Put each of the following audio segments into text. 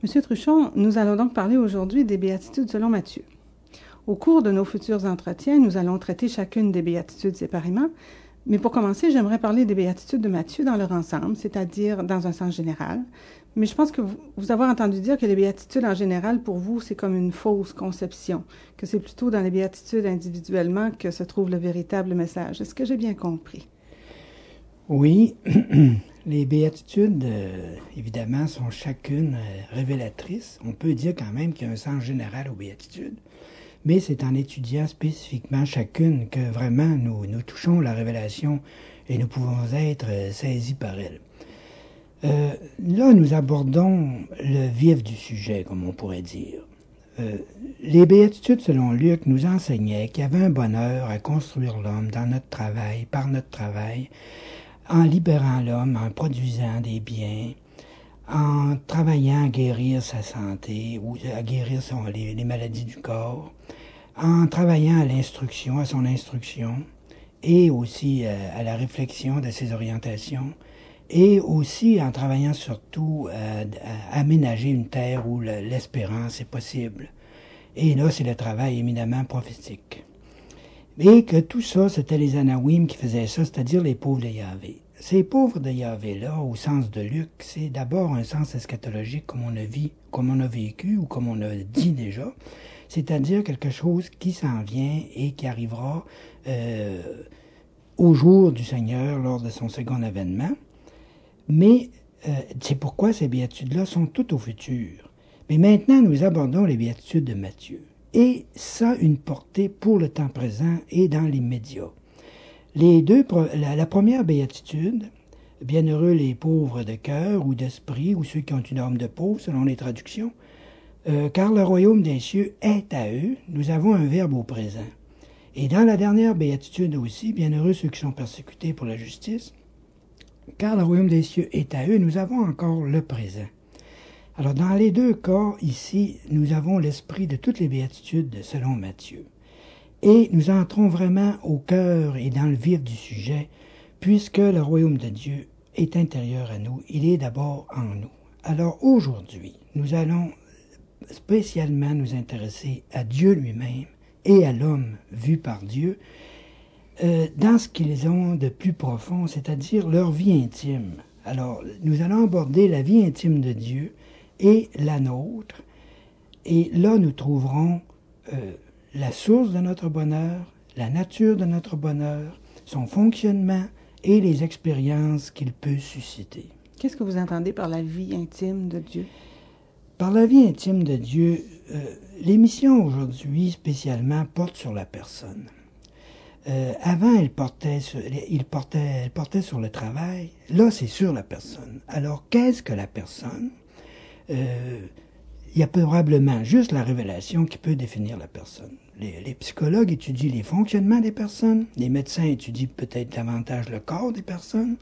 Monsieur Truchon, nous allons donc parler aujourd'hui des béatitudes selon Matthieu. Au cours de nos futurs entretiens, nous allons traiter chacune des béatitudes séparément, mais pour commencer, j'aimerais parler des béatitudes de Matthieu dans leur ensemble, c'est-à-dire dans un sens général. Mais je pense que vous avoir entendu dire que les béatitudes en général, pour vous, c'est comme une fausse conception, que c'est plutôt dans les béatitudes individuellement que se trouve le véritable message. Est-ce que j'ai bien compris? Oui, les béatitudes, évidemment, sont chacune révélatrices. On peut dire quand même qu'il y a un sens général aux béatitudes, mais c'est en étudiant spécifiquement chacune que vraiment nous touchons la révélation et nous pouvons être saisis par elle. Là, nous abordons le vif du sujet, comme on pourrait dire. Les béatitudes, selon Luc, nous enseignaient qu'il y avait un bonheur à construire l'homme dans notre travail, par notre travail, en libérant l'homme, en produisant des biens, en travaillant à guérir sa santé ou à guérir les maladies du corps, en travaillant à l'instruction, à son instruction, et aussi à la réflexion de ses orientations, et aussi en travaillant surtout à aménager une terre où l'espérance est possible. Et là, c'est le travail éminemment prophétique. Et que tout ça, c'était les Anawim qui faisaient ça, c'est-à-dire les pauvres de Yahvé. Ces pauvres de Yahvé-là, au sens de Luc, c'est d'abord un sens eschatologique comme on a vécu ou comme on a dit déjà, c'est-à-dire quelque chose qui s'en vient et qui arrivera au jour du Seigneur lors de son second avènement. Mais c'est pourquoi ces béatitudes-là sont toutes au futur. Mais maintenant, nous abordons les béatitudes de Matthieu. Et ça a une portée pour le temps présent et dans l'immédiat. La première béatitude, bienheureux les pauvres de cœur ou d'esprit, ou ceux qui ont une âme de pauvre, selon les traductions, car le royaume des cieux est à eux, nous avons un verbe au présent. Et dans la dernière béatitude aussi, bienheureux ceux qui sont persécutés pour la justice, car le royaume des cieux est à eux, nous avons encore le présent. Alors, dans les deux cas, ici, nous avons l'esprit de toutes les béatitudes selon Matthieu. Et nous entrons vraiment au cœur et dans le vif du sujet, puisque le royaume de Dieu est intérieur à nous, il est d'abord en nous. Alors, aujourd'hui, nous allons spécialement nous intéresser à Dieu lui-même et à l'homme vu par Dieu, dans ce qu'ils ont de plus profond, c'est-à-dire leur vie intime. Alors, nous allons aborder la vie intime de Dieu et la nôtre, et là nous trouverons la source de notre bonheur, la nature de notre bonheur, son fonctionnement et les expériences qu'il peut susciter. Qu'est-ce que vous entendez par la vie intime de Dieu? Par la vie intime de Dieu, l'émission aujourd'hui spécialement porte sur la personne. Avant, elle portait sur le travail. Là, c'est sur la personne. Alors, qu'est-ce que la personne? Il y a probablement juste la révélation qui peut définir la personne. Les psychologues étudient les fonctionnements des personnes. Les médecins étudient peut-être davantage le corps des personnes.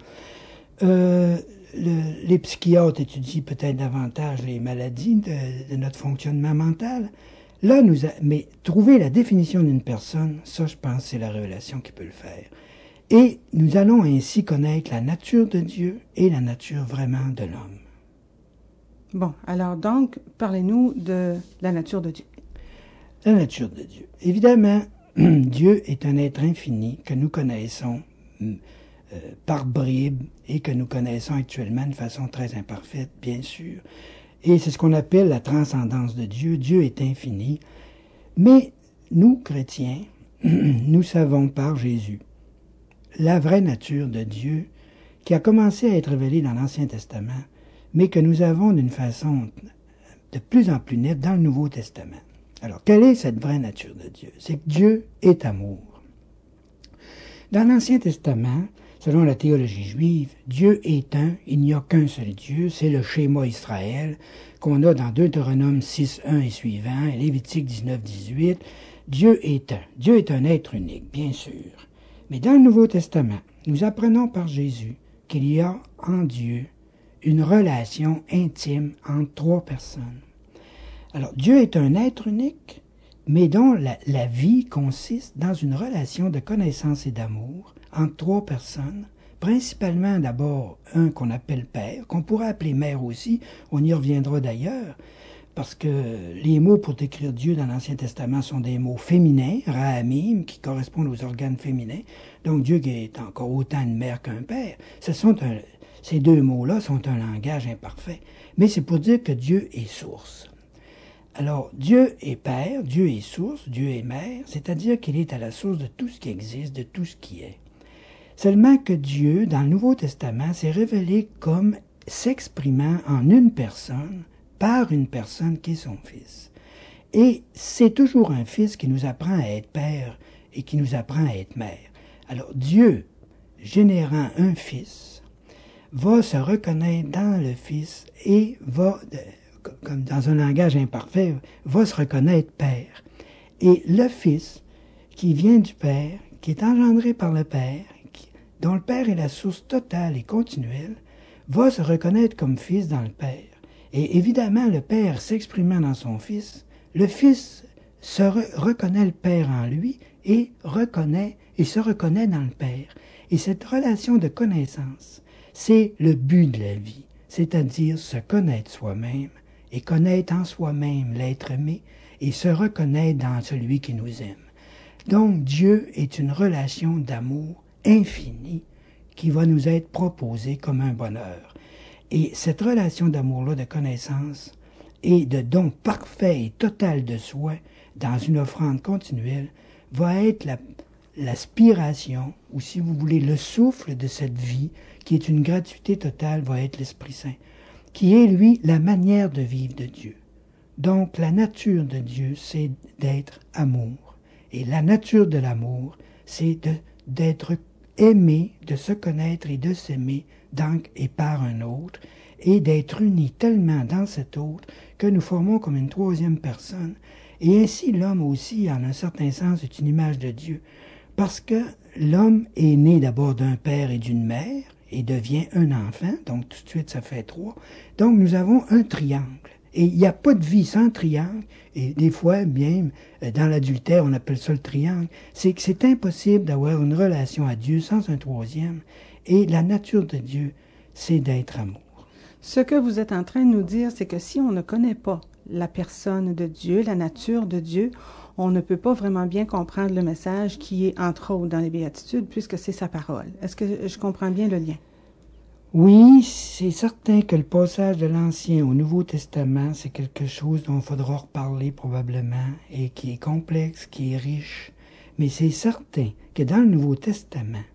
Les psychiatres étudient peut-être davantage les maladies de notre fonctionnement mental. Là, mais trouver la définition d'une personne, ça, je pense, c'est la révélation qui peut le faire. Et nous allons ainsi connaître la nature de Dieu et la nature vraiment de l'homme. Bon, alors donc, parlez-nous de la nature de Dieu. La nature de Dieu. Évidemment, Dieu est un être infini que nous connaissons par bribes et que nous connaissons actuellement de façon très imparfaite, bien sûr. Et c'est ce qu'on appelle la transcendance de Dieu. Dieu est infini. Mais nous, chrétiens, nous savons par Jésus la vraie nature de Dieu qui a commencé à être révélée dans l'Ancien Testament, mais que nous avons d'une façon de plus en plus nette dans le Nouveau Testament. Alors, quelle est cette vraie nature de Dieu? C'est que Dieu est amour. Dans l'Ancien Testament, selon la théologie juive, Dieu est un, il n'y a qu'un seul Dieu, c'est le schéma Israël qu'on a dans Deutéronome 6.1 et suivant, et Lévitique 19.18. Dieu est un être unique, bien sûr. Mais dans le Nouveau Testament, nous apprenons par Jésus qu'il y a en Dieu une relation intime entre trois personnes. Alors, Dieu est un être unique, mais dont la vie consiste dans une relation de connaissance et d'amour entre trois personnes, principalement d'abord un qu'on appelle père, qu'on pourrait appeler mère aussi, on y reviendra d'ailleurs, parce que les mots pour décrire Dieu dans l'Ancien Testament sont des mots féminins, Rahamim, qui correspondent aux organes féminins. Donc Dieu qui est encore autant une mère qu'un père. Ces deux mots-là sont un langage imparfait. Mais c'est pour dire que Dieu est source. Alors, Dieu est père, Dieu est source, Dieu est mère, c'est-à-dire qu'il est à la source de tout ce qui existe, de tout ce qui est. Seulement que Dieu, dans le Nouveau Testament, s'est révélé comme s'exprimant en une personne, par une personne qui est son Fils. Et c'est toujours un Fils qui nous apprend à être père et qui nous apprend à être mère. Alors Dieu, générant un Fils, va se reconnaître dans le Fils et va, comme dans un langage imparfait, va se reconnaître Père. Et le Fils, qui vient du Père, qui est engendré par le Père, dont le Père est la source totale et continuelle, va se reconnaître comme Fils dans le Père. Et évidemment, le Père s'exprimant dans son Fils, le Fils reconnaît le Père en lui et se reconnaît dans le Père. Et cette relation de connaissance, c'est le but de la vie, c'est-à-dire se connaître soi-même et connaître en soi-même l'être aimé et se reconnaître dans celui qui nous aime. Donc Dieu est une relation d'amour infinie qui va nous être proposée comme un bonheur. Et cette relation d'amour-là, de connaissance et de don parfait et total de soi dans une offrande continuelle va être l'aspiration, ou si vous voulez, le souffle de cette vie qui est une gratuité totale, va être l'Esprit Saint, qui est, lui, la manière de vivre de Dieu. Donc, la nature de Dieu, c'est d'être amour. Et la nature de l'amour, c'est d'être aimé, de se connaître et de s'aimer et par un autre, et d'être unis tellement dans cet autre que nous formons comme une troisième personne. Et ainsi, l'homme aussi, en un certain sens, est une image de Dieu, parce que l'homme est né d'abord d'un père et d'une mère, et devient un enfant, donc tout de suite ça fait 3. Donc nous avons un triangle. Et il n'y a pas de vie sans triangle, et des fois, bien, dans l'adultère, on appelle ça le triangle. C'est que c'est impossible d'avoir une relation à Dieu sans un troisième, et la nature de Dieu, c'est d'être amour. Ce que vous êtes en train de nous dire, c'est que si on ne connaît pas la personne de Dieu, la nature de Dieu, on ne peut pas vraiment bien comprendre le message qui est, entre autres, dans les Béatitudes, puisque c'est sa parole. Est-ce que je comprends bien le lien? Oui, c'est certain que le passage de l'Ancien au Nouveau Testament, c'est quelque chose dont il faudra reparler probablement, et qui est complexe, qui est riche. Mais c'est certain que dans le Nouveau Testament,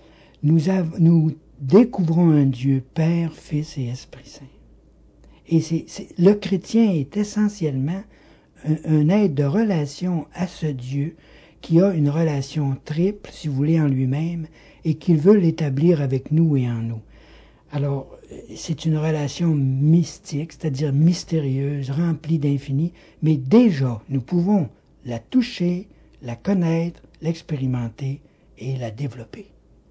nous découvrons un Dieu Père, Fils et Esprit Saint. Et le chrétien est essentiellement un être de relation à ce Dieu qui a une relation triple, si vous voulez, en lui-même, et qu'il veut l'établir avec nous et en nous. Alors, c'est une relation mystique, c'est-à-dire mystérieuse, remplie d'infini, mais déjà, nous pouvons la toucher, la connaître, l'expérimenter et la développer.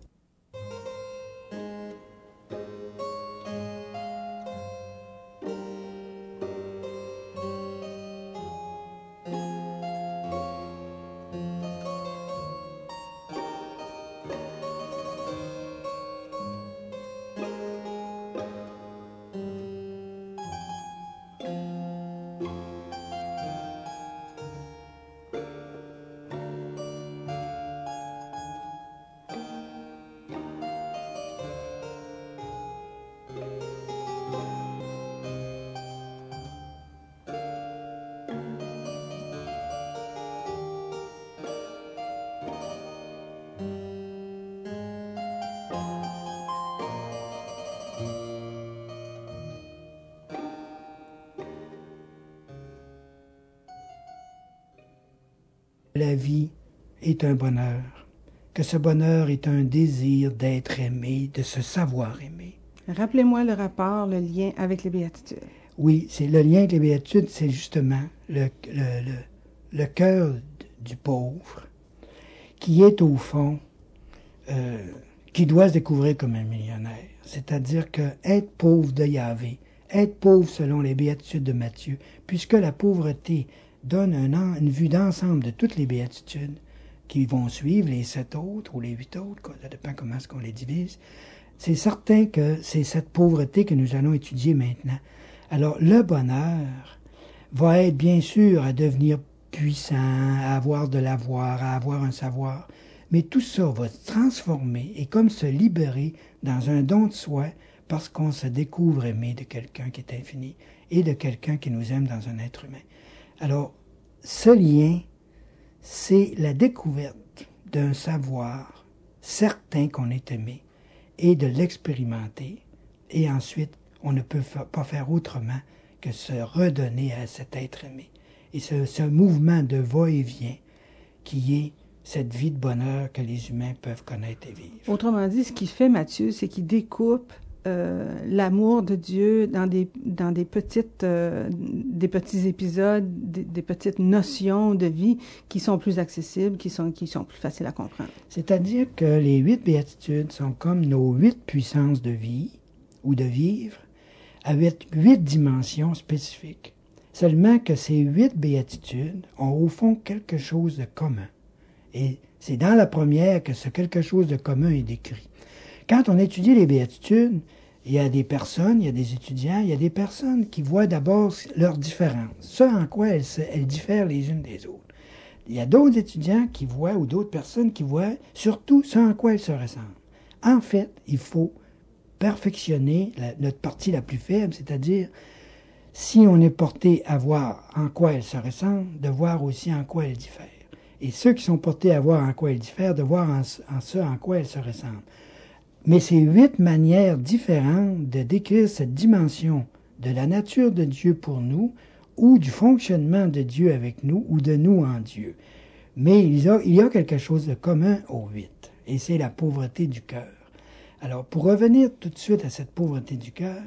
La vie est un bonheur, que ce bonheur est un désir d'être aimé, de se savoir aimé. Rappelez-moi le rapport, le lien avec les Béatitudes. Oui, c'est le lien avec les Béatitudes, c'est justement le cœur du pauvre, qui est au fond, qui doit se découvrir comme un millionnaire. C'est-à-dire que être pauvre de Yahvé, être pauvre selon les Béatitudes de Matthieu, puisque la pauvreté donne une vue d'ensemble de toutes les béatitudes, qui vont suivre, les 7 autres ou les 8 autres, ça dépend comment est-ce qu'on les divise. C'est certain que c'est cette pauvreté que nous allons étudier maintenant. Alors, le bonheur va être bien sûr à devenir puissant, à avoir de l'avoir, à avoir un savoir, mais tout ça va se transformer et comme se libérer dans un don de soi parce qu'on se découvre aimé de quelqu'un qui est infini et de quelqu'un qui nous aime dans un être humain. Alors, ce lien, c'est la découverte d'un savoir certain qu'on est aimé et de l'expérimenter. Et ensuite, on ne peut pas faire autrement que se redonner à cet être aimé. Et ce mouvement de va-et-vient qui est cette vie de bonheur que les humains peuvent connaître et vivre. Autrement dit, ce qu'il fait, Matthieu, c'est qu'il découpe l'amour de Dieu dans des petits épisodes, des petites notions de vie qui sont plus accessibles, qui sont plus faciles à comprendre. C'est-à-dire que les 8 béatitudes sont comme nos 8 puissances de vie ou de vivre, avec 8 dimensions spécifiques. Seulement que ces 8 béatitudes ont au fond quelque chose de commun. Et c'est dans la première que ce quelque chose de commun est décrit. Quand on étudie les béatitudes, il y a des personnes, il y a des étudiants, il y a des personnes qui voient d'abord leurs différences, ce en quoi elles diffèrent les unes des autres. Il y a d'autres étudiants qui voient, ou d'autres personnes qui voient, surtout ce en quoi elles se ressemblent. En fait, il faut perfectionner notre partie la plus faible, c'est-à-dire, si on est porté à voir en quoi elles se ressemblent, de voir aussi en quoi elles diffèrent. Et ceux qui sont portés à voir en quoi elles diffèrent, de voir en ce en quoi elles se ressemblent. Mais ces 8 manières différentes de décrire cette dimension de la nature de Dieu pour nous, ou du fonctionnement de Dieu avec nous, ou de nous en Dieu. Mais il y a quelque chose de commun aux 8, et c'est la pauvreté du cœur. Alors, pour revenir tout de suite à cette pauvreté du cœur,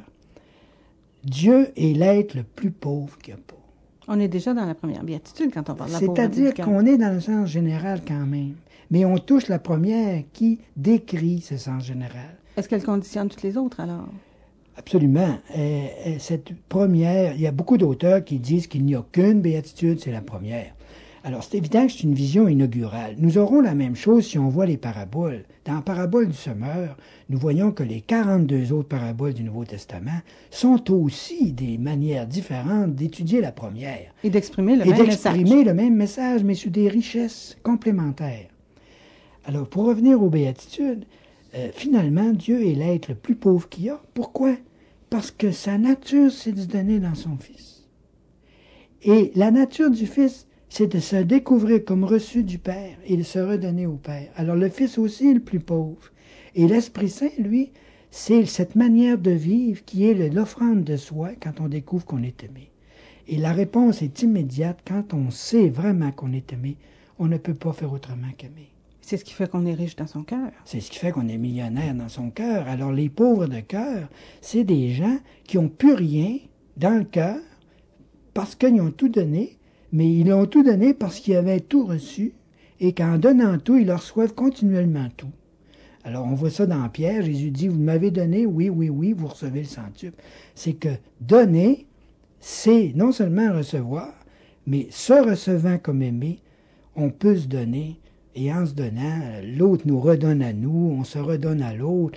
Dieu est l'être le plus pauvre qu'il n'y a pas. On est déjà dans la première béatitude quand on parle de la pauvreté du cœur. C'est-à-dire qu'on est dans le sens général quand même. Mais on touche la première qui décrit ce sens général. Est-ce qu'elle conditionne toutes les autres, alors? Absolument. Cette première, il y a beaucoup d'auteurs qui disent qu'il n'y a qu'une béatitude, c'est la première. Alors, c'est évident que c'est une vision inaugurale. Nous aurons la même chose si on voit les paraboles. Dans la parabole du semeur, nous voyons que les 42 autres paraboles du Nouveau Testament sont aussi des manières différentes d'étudier la première. Et d'exprimer le même message, mais sous des richesses complémentaires. Alors, pour revenir aux béatitudes, finalement, Dieu est l'être le plus pauvre qu'il y a. Pourquoi? Parce que sa nature, c'est de se donner dans son Fils. Et la nature du Fils, c'est de se découvrir comme reçu du Père et de se redonner au Père. Alors le Fils aussi est le plus pauvre. Et l'Esprit Saint, lui, c'est cette manière de vivre qui est l'offrande de soi quand on découvre qu'on est aimé. Et la réponse est immédiate. Quand on sait vraiment qu'on est aimé, on ne peut pas faire autrement qu'aimer. C'est ce qui fait qu'on est riche dans son cœur. C'est ce qui fait qu'on est millionnaire dans son cœur. Alors les pauvres de cœur, c'est des gens qui n'ont plus rien dans le cœur parce qu'ils ont tout donné, mais ils l'ont tout donné parce qu'ils avaient tout reçu et qu'en donnant tout, ils leur reçoivent continuellement tout. Alors on voit ça dans Pierre, Jésus dit, vous m'avez donné, oui, oui, oui, vous recevez le centuple. C'est que donner, c'est non seulement recevoir, mais se recevant comme aimé, on peut se donner. Et en se donnant, l'autre nous redonne à nous, on se redonne à l'autre,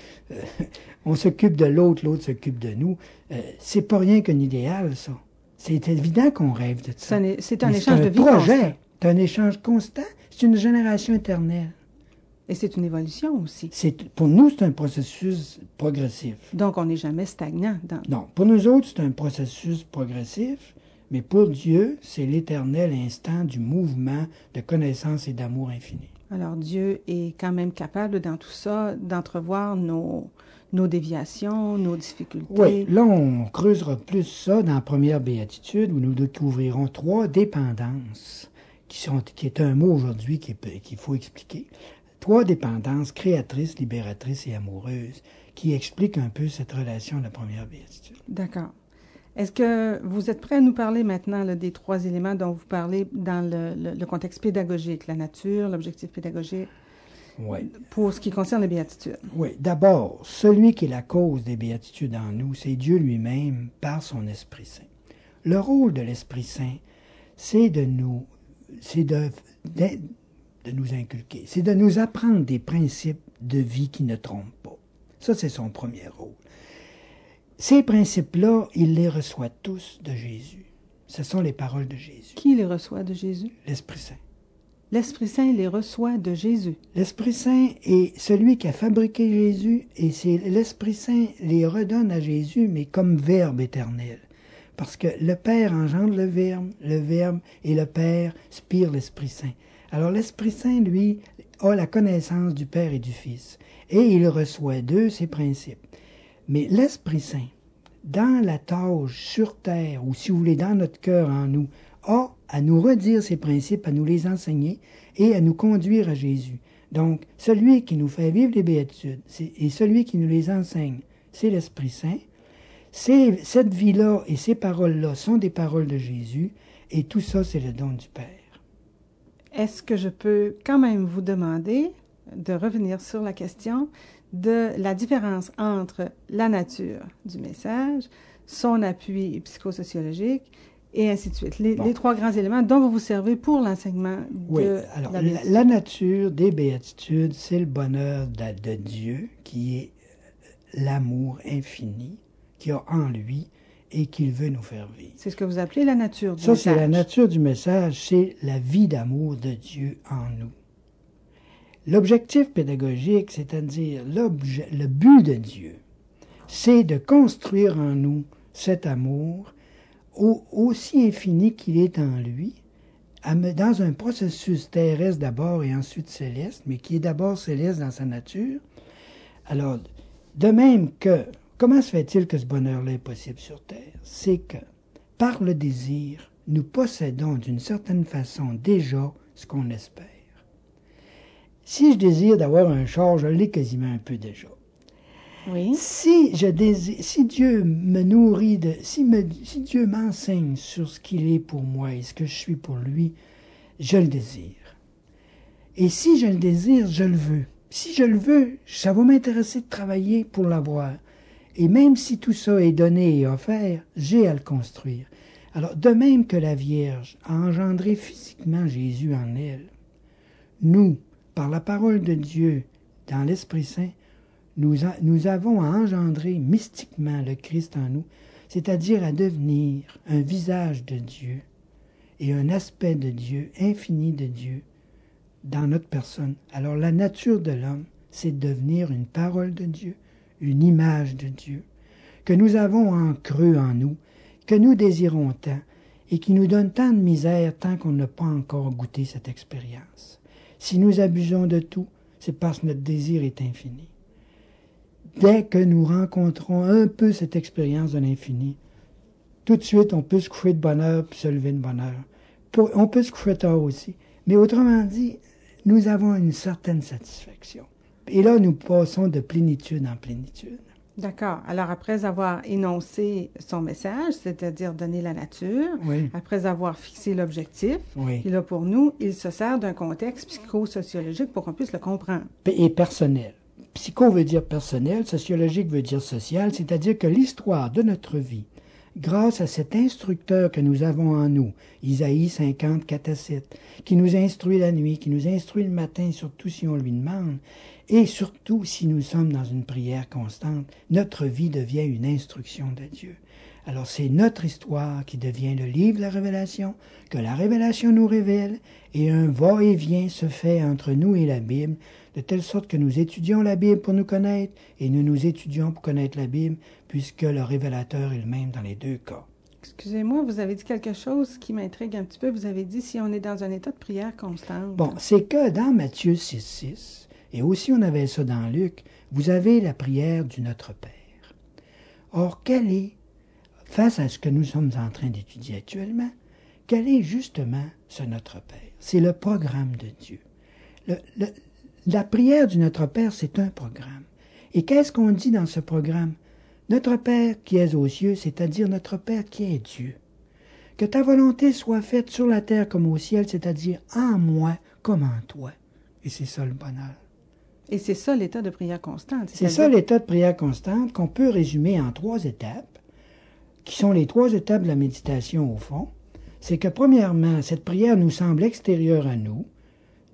on s'occupe de l'autre, l'autre s'occupe de nous. C'est pas rien qu'un idéal, ça. C'est évident qu'on rêve de ça. C'est un échange de vie constant. C'est un échange constant. C'est une génération éternelle. Et c'est une évolution aussi. Pour nous, c'est un processus progressif. Donc, on n'est jamais stagnant. Non, pour nous autres, c'est un processus progressif. Mais pour Dieu, c'est l'éternel instant du mouvement de connaissance et d'amour infini. Alors Dieu est quand même capable dans tout ça d'entrevoir nos déviations, nos difficultés. Oui, là on creusera plus ça dans la première béatitude où nous découvrirons 3 dépendances, qui est un mot aujourd'hui qu'il faut expliquer. 3 dépendances créatrices, libératrices et amoureuses qui expliquent un peu cette relation de la première béatitude. D'accord. Est-ce que vous êtes prêt à nous parler maintenant là, des 3 éléments dont vous parlez dans le contexte pédagogique, la nature, l'objectif pédagogique, oui. Pour ce qui concerne les béatitudes? Oui. D'abord, celui qui est la cause des béatitudes en nous, c'est Dieu lui-même par son Esprit Saint. Le rôle de l'Esprit Saint, c'est de nous inculquer. C'est de nous apprendre des principes de vie qui ne trompent pas. Ça, c'est son premier rôle. Ces principes-là, il les reçoit tous de Jésus. Ce sont les paroles de Jésus. Qui les reçoit de Jésus? L'Esprit Saint. L'Esprit Saint les reçoit de Jésus. L'Esprit Saint est celui qui a fabriqué Jésus, et c'est l'Esprit Saint les redonne à Jésus, mais comme verbe éternel. Parce que le Père engendre le Verbe et le Père spire l'Esprit Saint. Alors l'Esprit Saint, lui, a la connaissance du Père et du Fils, et il reçoit d'eux ces principes. Mais l'Esprit Saint, dans la tâche sur terre, ou si vous voulez, dans notre cœur en nous, a à nous redire ces principes, à nous les enseigner et à nous conduire à Jésus. Donc, celui qui nous fait vivre les béatitudes et celui qui nous les enseigne, c'est l'Esprit Saint. Cette vie-là et ces paroles-là sont des paroles de Jésus, et tout ça, c'est le don du Père. Est-ce que je peux quand même vous demander de revenir sur la question de la différence entre la nature du message, son appui psychosociologique, et ainsi de suite. Les trois grands éléments dont vous vous servez pour l'enseignement de la nature des béatitudes, c'est le bonheur de Dieu, qui est l'amour infini qu'il a en lui et qu'il veut nous faire vivre. C'est ce que vous appelez la nature du message. Ça, c'est la nature du message, c'est la vie d'amour de Dieu en nous. L'objectif pédagogique, c'est-à-dire le but de Dieu, c'est de construire en nous cet amour aussi infini qu'il est en lui, dans un processus terrestre d'abord et ensuite céleste, mais qui est d'abord céleste dans sa nature. Alors, de même que, comment se fait-il que ce bonheur-là est possible sur Terre? C'est que, par le désir, nous possédons d'une certaine façon déjà ce qu'on espère. Si je désire d'avoir un char, je l'ai quasiment un peu déjà. Oui. Si Dieu me nourrit, si Dieu m'enseigne sur ce qu'il est pour moi et ce que je suis pour lui, je le désire. Et si je le désire, je le veux. Si je le veux, ça va m'intéresser de travailler pour l'avoir. Et même si tout ça est donné et offert, j'ai à le construire. Alors, de même que la Vierge a engendré physiquement Jésus en elle, nous, par la parole de Dieu, dans l'Esprit Saint, nous avons à engendrer mystiquement le Christ en nous, c'est-à-dire à devenir un visage de Dieu et un aspect de Dieu, infini de Dieu, dans notre personne. Alors la nature de l'homme, c'est de devenir une parole de Dieu, une image de Dieu, que nous avons en creux en nous, que nous désirons tant, et qui nous donne tant de misère tant qu'on n'a pas encore goûté cette expérience. Si nous abusons de tout, c'est parce que notre désir est infini. Dès que nous rencontrons un peu cette expérience de l'infini, tout de suite, on peut se coucher de bonne heure puis se lever de bonne heure. On peut se coucher tard aussi. Mais autrement dit, nous avons une certaine satisfaction. Et là, nous passons de plénitude en plénitude. D'accord. Alors, après avoir énoncé son message, c'est-à-dire donner la nature, oui. Après avoir fixé l'objectif, oui. Et là, pour nous, il se sert d'un contexte psychosociologique pour qu'on puisse le comprendre. Et personnel. Psycho veut dire personnel, sociologique veut dire social, c'est-à-dire que l'histoire de notre vie, grâce à cet instructeur que nous avons en nous, Isaïe 50, 4 à 7, qui nous instruit la nuit, qui nous instruit le matin, surtout si on lui demande, et surtout si nous sommes dans une prière constante, notre vie devient une instruction de Dieu. Alors c'est notre histoire qui devient le livre de la révélation, que la révélation nous révèle, et un va-et-vient se fait entre nous et la Bible, de telle sorte que nous étudions la Bible pour nous connaître, et nous étudions pour connaître la Bible, puisque le révélateur est le même dans les deux cas. Excusez-moi, vous avez dit quelque chose qui m'intrigue un petit peu. Vous avez dit si on est dans un état de prière constante. Bon, c'est que dans Matthieu 6,6, et aussi on avait ça dans Luc, vous avez la prière du Notre Père. Or, quelle est, face à ce que nous sommes en train d'étudier actuellement, quel est justement ce Notre Père? C'est le programme de Dieu. La prière du Notre Père, c'est un programme. Et qu'est-ce qu'on dit dans ce programme? Notre Père qui es aux cieux, c'est-à-dire notre Père qui est Dieu. Que ta volonté soit faite sur la terre comme au ciel, c'est-à-dire en moi comme en toi. Et c'est ça le bonheur. Et c'est ça l'état de prière constante. C'est ça l'état de prière constante qu'on peut résumer en 3 étapes, qui sont les 3 étapes de la méditation au fond. C'est que premièrement, cette prière nous semble extérieure à nous.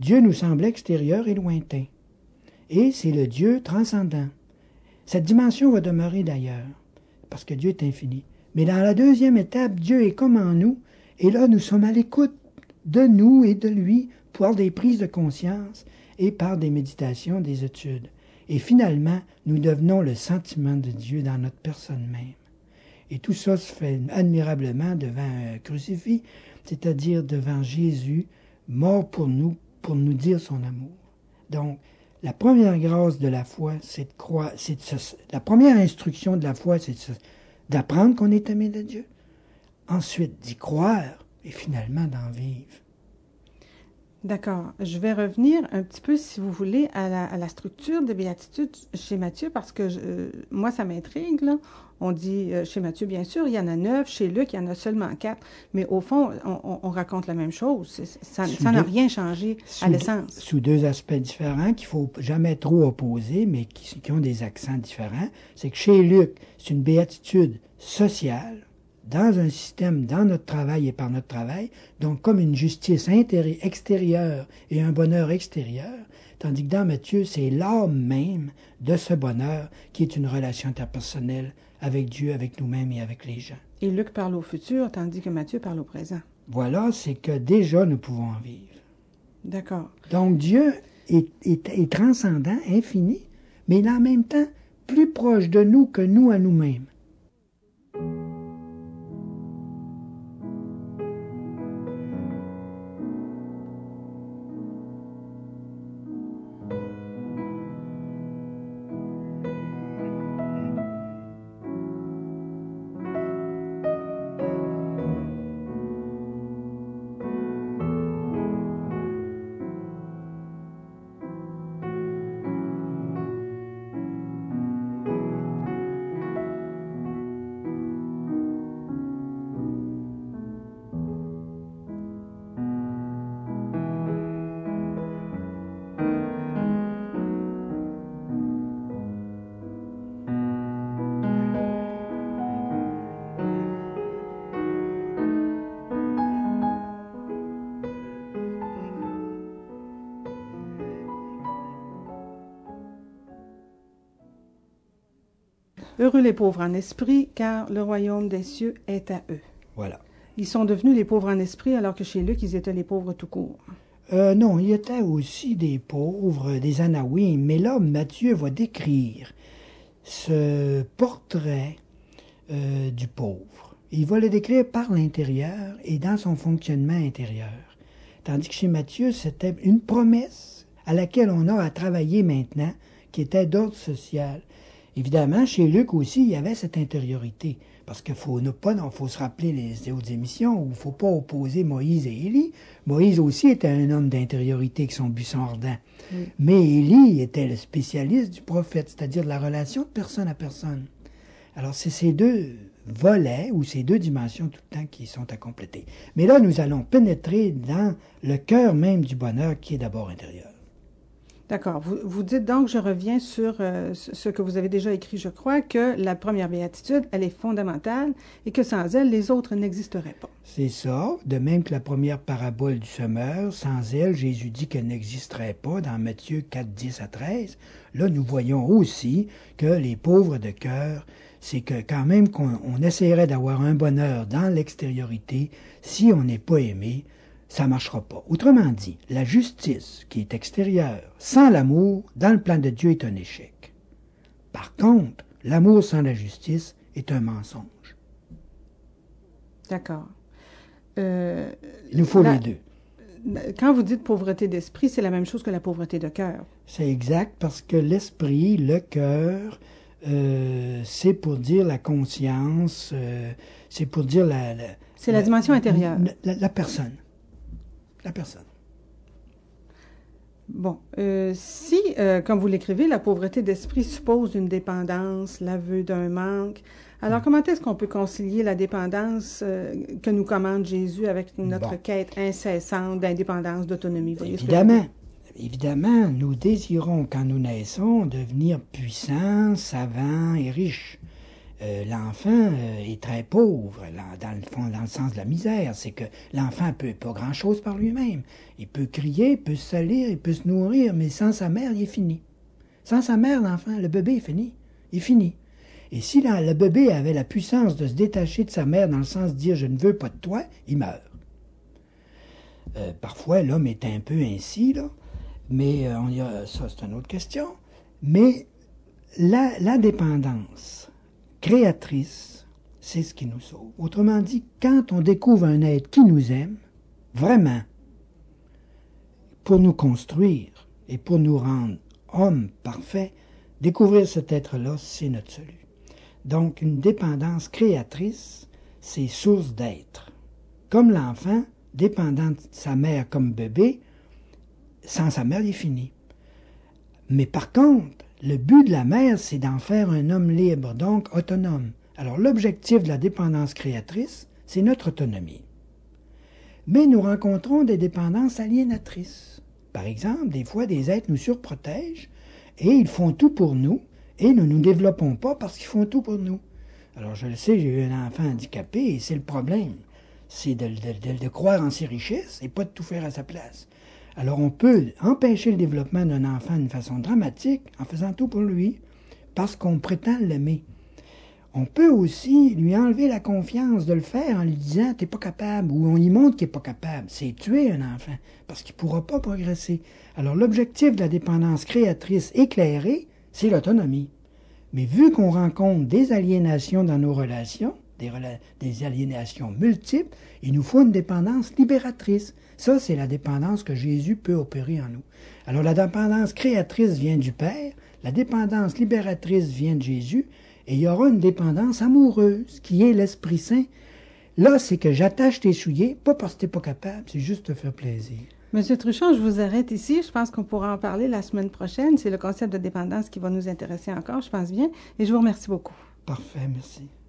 Dieu nous semble extérieur et lointain. Et c'est le Dieu transcendant. Cette dimension va demeurer d'ailleurs, parce que Dieu est infini. Mais dans la deuxième étape, Dieu est comme en nous, et là, nous sommes à l'écoute de nous et de lui par des prises de conscience et par des méditations, des études. Et finalement, nous devenons le sentiment de Dieu dans notre personne même. Et tout ça se fait admirablement devant un crucifix, c'est-à-dire devant Jésus, mort pour nous dire son amour. Donc, la première grâce de la foi, c'est de croire, la première instruction de la foi, c'est d'apprendre qu'on est aimé de Dieu. Ensuite, d'y croire et finalement d'en vivre. D'accord. Je vais revenir un petit peu, si vous voulez, à la structure des béatitudes chez Matthieu, parce que moi, ça m'intrigue, là. On dit chez Matthieu, bien sûr, il y en a 9. Chez Luc, il y en a seulement 4. Mais au fond, on raconte la même chose. Ça n'a rien changé à l'essence. Sous deux aspects différents qu'il ne faut jamais trop opposer, mais qui ont des accents différents. C'est que chez Luc, c'est une béatitude sociale, dans un système, dans notre travail et par notre travail, donc comme une justice extérieure et un bonheur extérieur, tandis que dans Matthieu, c'est l'âme même de ce bonheur qui est une relation interpersonnelle avec Dieu, avec nous-mêmes et avec les gens. Et Luc parle au futur, tandis que Matthieu parle au présent. Voilà, c'est que déjà nous pouvons en vivre. D'accord. Donc Dieu est transcendant, infini, mais il est en même temps plus proche de nous que nous à nous-mêmes. Heureux les pauvres en esprit, car le royaume des cieux est à eux. Voilà. Ils sont devenus les pauvres en esprit, alors que chez Luc, ils étaient les pauvres tout court. Non, il y était aussi des pauvres, des anawim, mais là, Matthieu va décrire ce portrait du pauvre. Il va le décrire par l'intérieur et dans son fonctionnement intérieur. Tandis que chez Matthieu, c'était une promesse à laquelle on a à travailler maintenant, qui était d'ordre social. Évidemment, chez Luc aussi, il y avait cette intériorité. Parce qu'il faut se rappeler les autres émissions où il ne faut pas opposer Moïse et Élie. Moïse aussi était un homme d'intériorité avec son buisson ardent. Oui. Mais Élie était le spécialiste du prophète, c'est-à-dire de la relation de personne à personne. Alors, c'est ces deux volets ou ces deux dimensions tout le temps qui sont à compléter. Mais là, nous allons pénétrer dans le cœur même du bonheur qui est d'abord intérieur. D'accord. Vous dites donc, je reviens sur ce que vous avez déjà écrit, je crois, que la première béatitude, elle est fondamentale et que sans elle, les autres n'existeraient pas. C'est ça. De même que la première parabole du semeur, sans elle, Jésus dit qu'elle n'existerait pas dans Matthieu 4, 10 à 13. Là, nous voyons aussi que les pauvres de cœur, c'est que quand même qu'on essaierait d'avoir un bonheur dans l'extériorité, si on n'est pas aimé, ça ne marchera pas. Autrement dit, la justice qui est extérieure, sans l'amour, dans le plan de Dieu, est un échec. Par contre, l'amour sans la justice est un mensonge. D'accord. Il nous faut les deux. Quand vous dites pauvreté d'esprit, c'est la même chose que la pauvreté de cœur. C'est exact, parce que l'esprit, le cœur, c'est pour dire la conscience, c'est pour dire c'est la dimension intérieure. La personne. La personne. Bon, si, comme vous l'écrivez, la pauvreté d'esprit suppose une dépendance, l'aveu d'un manque, alors comment est-ce qu'on peut concilier la dépendance que nous commande Jésus avec notre quête incessante d'indépendance, d'autonomie? Évidemment, nous désirons, quand nous naissons, devenir puissants, savants et riches. L'enfant est très pauvre, dans le fond, dans le sens de la misère. C'est que l'enfant ne peut pas grand-chose par lui-même. Il peut crier, il peut se salir, il peut se nourrir, mais sans sa mère, il est fini. Sans sa mère, l'enfant, le bébé est fini. Il est fini. Et si le bébé avait la puissance de se détacher de sa mère dans le sens de dire « je ne veux pas de toi », il meurt. Parfois, l'homme est un peu ainsi, là, mais ça, c'est une autre question. Mais la dépendance créatrice, c'est ce qui nous sauve. Autrement dit, quand on découvre un être qui nous aime, vraiment, pour nous construire et pour nous rendre hommes parfaits, découvrir cet être-là, c'est notre salut. Donc, une dépendance créatrice, c'est source d'être. Comme l'enfant, dépendant de sa mère comme bébé, sans sa mère, il est fini. Mais par contre, le but de la mère, c'est d'en faire un homme libre, donc autonome. Alors l'objectif de la dépendance créatrice, c'est notre autonomie. Mais nous rencontrons des dépendances aliénatrices. Par exemple, des fois, des êtres nous surprotègent et ils font tout pour nous et nous ne nous développons pas parce qu'ils font tout pour nous. Alors je le sais, j'ai eu un enfant handicapé et c'est le problème. C'est de croire en ses richesses et pas de tout faire à sa place. Alors on peut empêcher le développement d'un enfant d'une façon dramatique en faisant tout pour lui, parce qu'on prétend l'aimer. On peut aussi lui enlever la confiance de le faire en lui disant « t'es pas capable » ou on lui montre qu'il n'est pas capable. C'est tuer un enfant, parce qu'il ne pourra pas progresser. Alors l'objectif de la dépendance créatrice éclairée, c'est l'autonomie. Mais vu qu'on rencontre des aliénations dans nos relations, des aliénations multiples, il nous faut une dépendance libératrice. Ça, c'est la dépendance que Jésus peut opérer en nous. Alors la dépendance créatrice vient du Père, la dépendance libératrice vient de Jésus, et il y aura une dépendance amoureuse, qui est l'Esprit Saint. Là, c'est que j'attache tes souliers, pas parce que tu n'es pas capable, c'est juste te faire plaisir. Monsieur Truchon, je vous arrête ici. Je pense qu'on pourra en parler la semaine prochaine. C'est le concept de dépendance qui va nous intéresser encore, je pense bien. Et je vous remercie beaucoup. Parfait, merci.